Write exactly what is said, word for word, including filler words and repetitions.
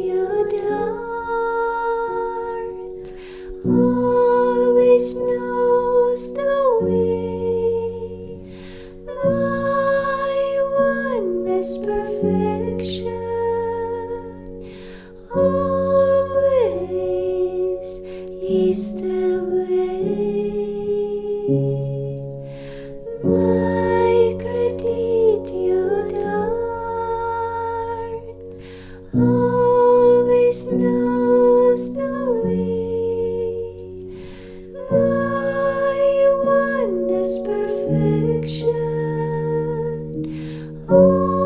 gratitude always knows the way. My oneness perfection always is the way. My gratitude heart always knows the way. My oneness perfection. Oh,